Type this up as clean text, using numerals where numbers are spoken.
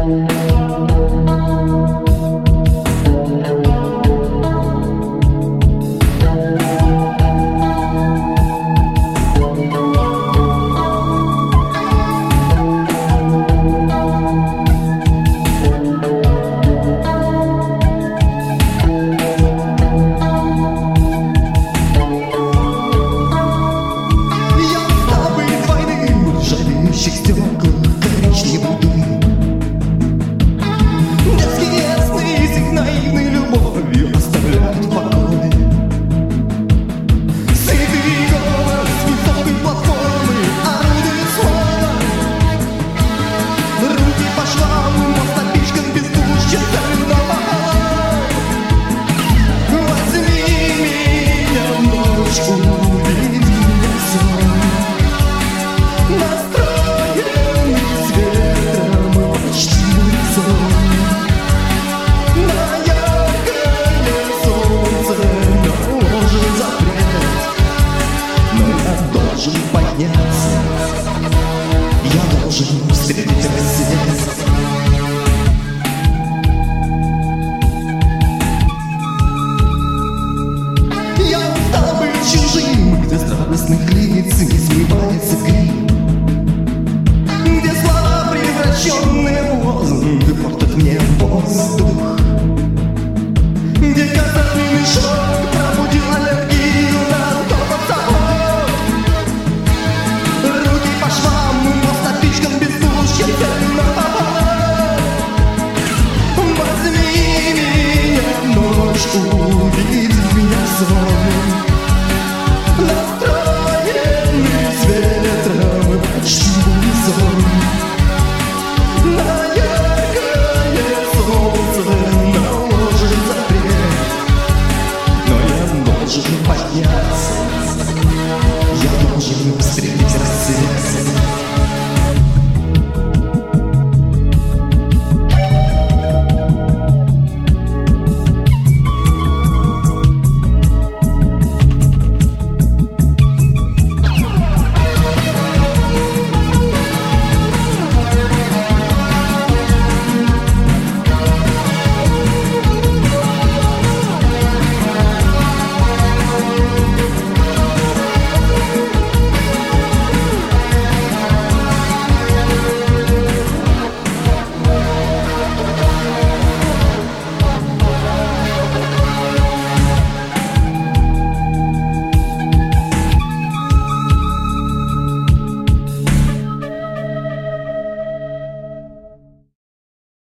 Я должен встретить рассвет. Я устал быть чужим, где с радостных лиц не смывается грим, где слова, превращенные в лозунг, портят мне воздух, где казанный мешок пробудил аллергию на топот собой. Руки по швам, мост опичкан без душ, я цель на попал. Возьми меня, ночь, увидь меня сон.